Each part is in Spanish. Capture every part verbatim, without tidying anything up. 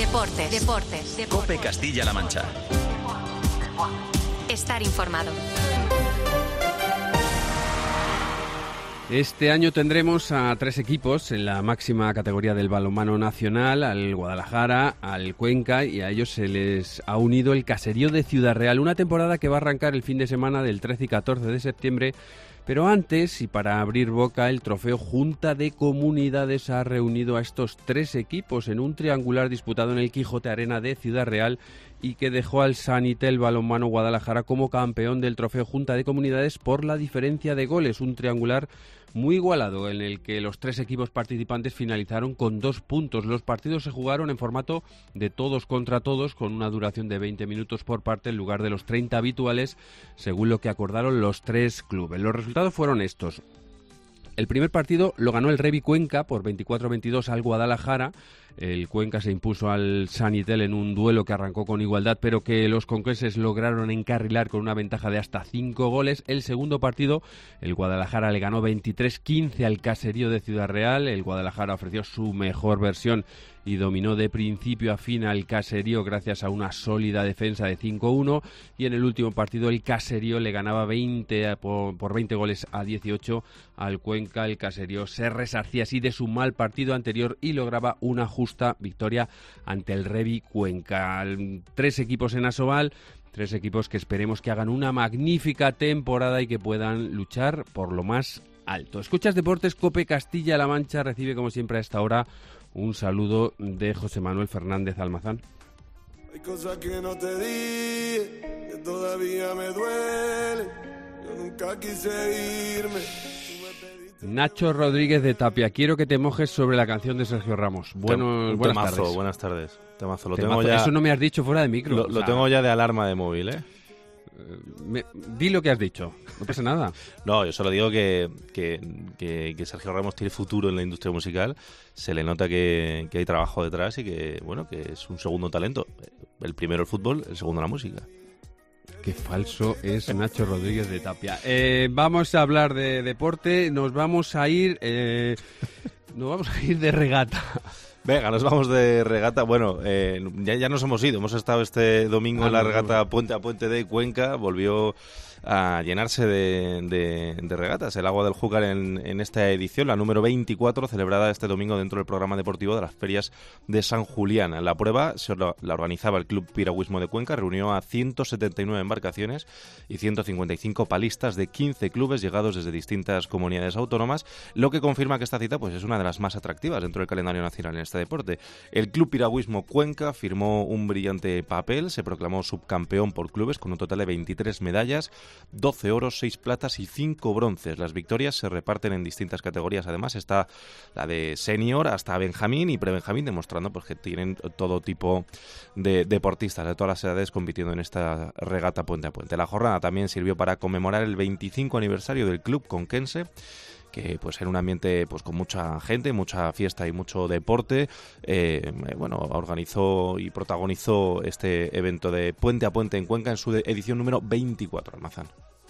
Deportes. Deportes. Deportes. COPE Castilla-La Mancha. Estar informado. Este año tendremos a tres equipos en la máxima categoría del balonmano nacional, al Guadalajara, al Cuenca, y a ellos se les ha unido el Caserío de Ciudad Real, una temporada que va a arrancar el fin de semana del trece y catorce de septiembre. Pero antes, y para abrir boca, el trofeo Junta de Comunidades ha reunido a estos tres equipos en un triangular disputado en el Quijote Arena de Ciudad Real y que dejó al Sanitel Balonmano Guadalajara como campeón del trofeo Junta de Comunidades por la diferencia de goles. Un triangular muy igualado en el que los tres equipos participantes finalizaron con dos puntos. Los partidos se jugaron en formato de todos contra todos, con una duración de veinte minutos por parte en lugar de los treinta habituales, según lo que acordaron los tres clubes. Los resultados fueron estos. El primer partido lo ganó el Revi Cuenca por veinticuatro a veintidós al Guadalajara. El Cuenca se impuso al Sanitel en un duelo que arrancó con igualdad, pero que los conquenses lograron encarrilar con una ventaja de hasta cinco goles. El segundo partido, el Guadalajara le ganó veintitrés quince al Caserío de Ciudad Real. El Guadalajara ofreció su mejor versión y dominó de principio a fin al Caserío gracias a una sólida defensa de cinco uno. Y en el último partido el Caserío le ganaba veinte por, por veinte goles a dieciocho al Cuenca. El Caserío se resarcía así de su mal partido anterior y lograba una justa victoria ante el Revi Cuenca. Tres equipos en Asobal, tres equipos que esperemos que hagan una magnífica temporada y que puedan luchar por lo más alto. Escuchas Deportes, COPE Castilla-La Mancha. Recibe como siempre a esta hora un saludo de José Manuel Fernández Almazán. Hay cosas que no te di, que todavía me duele. Yo nunca quise irme. Nacho Rodríguez de Tapia, quiero que te mojes sobre la canción de Sergio Ramos. Bueno, Tem- buenas temazo, tardes. Buenas tardes. Temazo. Lo Temazo. tengo ya, Eso no me has dicho fuera de micro. Lo, o lo sea, tengo ya de alarma de móvil, ¿eh? me- di lo que has dicho, no pasa nada. No, yo solo digo que, que, que, que Sergio Ramos tiene futuro en la industria musical. Se le nota que, que hay trabajo detrás y que, bueno, que es un segundo talento. El primero el fútbol, el segundo la música. Qué falso es Nacho Rodríguez de Tapia. Eh, vamos a hablar de deporte, nos vamos a ir, eh, nos vamos a ir de regata. Venga, nos vamos de regata. Bueno, eh, ya, ya nos hemos ido. Hemos estado este domingo Ah, en la no, regata no. Puente a Puente de Cuenca. Volvió a llenarse de, de, de regatas el agua del Júcar en, en esta edición, la número veinticuatro, celebrada este domingo dentro del programa deportivo de las ferias de San Julián. La prueba se la, la organizaba el Club Piragüismo de Cuenca, reunió a ciento setenta y nueve embarcaciones y ciento cincuenta y cinco palistas de quince clubes llegados desde distintas comunidades autónomas, lo que confirma que esta cita pues, es una de las más atractivas dentro del calendario nacional en este deporte. El Club Piragüismo Cuenca firmó un brillante papel, se proclamó subcampeón por clubes con un total de veintitrés medallas, doce oros, seis platas y cinco bronces. Las victorias se reparten en distintas categorías. Además está la de senior hasta Benjamín y prebenjamín, demostrando pues, que tienen todo tipo de deportistas de todas las edades compitiendo en esta regata puente a puente. La jornada también sirvió para conmemorar el veinticinco aniversario del club conquense, que pues en un ambiente pues con mucha gente, mucha fiesta y mucho deporte, eh, bueno, organizó y protagonizó este evento de Puente a Puente en Cuenca en su edición número veinticuatro, Almazán.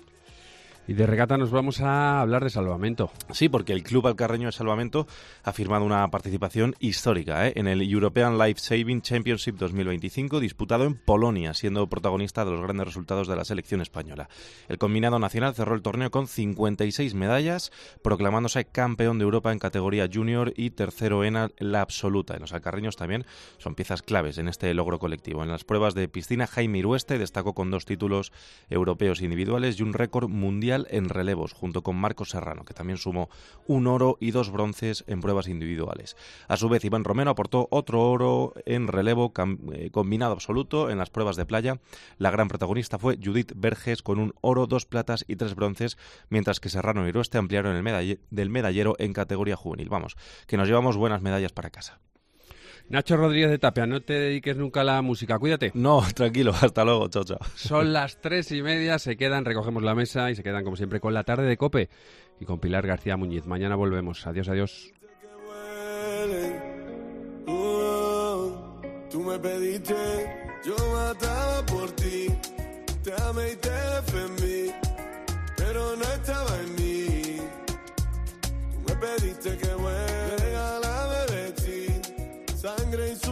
Y de regata nos vamos a hablar de salvamento. Sí, porque el Club Alcarreño de Salvamento ha firmado una participación histórica ¿eh? en el European Life Saving Championship dos mil veinticinco, disputado en Polonia, siendo protagonista de los grandes resultados de la selección española. El combinado nacional cerró el torneo con cincuenta y seis medallas, proclamándose campeón de Europa en categoría junior y tercero en la absoluta. En los alcarreños también son piezas claves en este logro colectivo. En las pruebas de piscina, Jaime Irueste destacó con dos títulos europeos individuales y un récord mundial en relevos, junto con Marcos Serrano, que también sumó un oro y dos bronces en pruebas individuales. A su vez, Iván Romero aportó otro oro en relevo cam- eh, combinado absoluto en las pruebas de playa. La gran protagonista fue Judith Verges con un oro, dos platas y tres bronces, mientras que Serrano y Irueste ampliaron el medalle- del medallero en categoría juvenil. Vamos, que nos llevamos buenas medallas para casa. Nacho Rodríguez de Tapia, no te dediques nunca a la música, cuídate. No, tranquilo, hasta luego, chao, chao. Son las tres y media, se quedan, recogemos la mesa y se quedan como siempre con la tarde de COPE y con Pilar García Muñiz. Mañana volvemos. Adiós, adiós. Tú me pediste, yo mataba por ti, te amé y te defendí, pero no estaba en mí. Tú me pediste que vuelva, regálame de ti, sangre y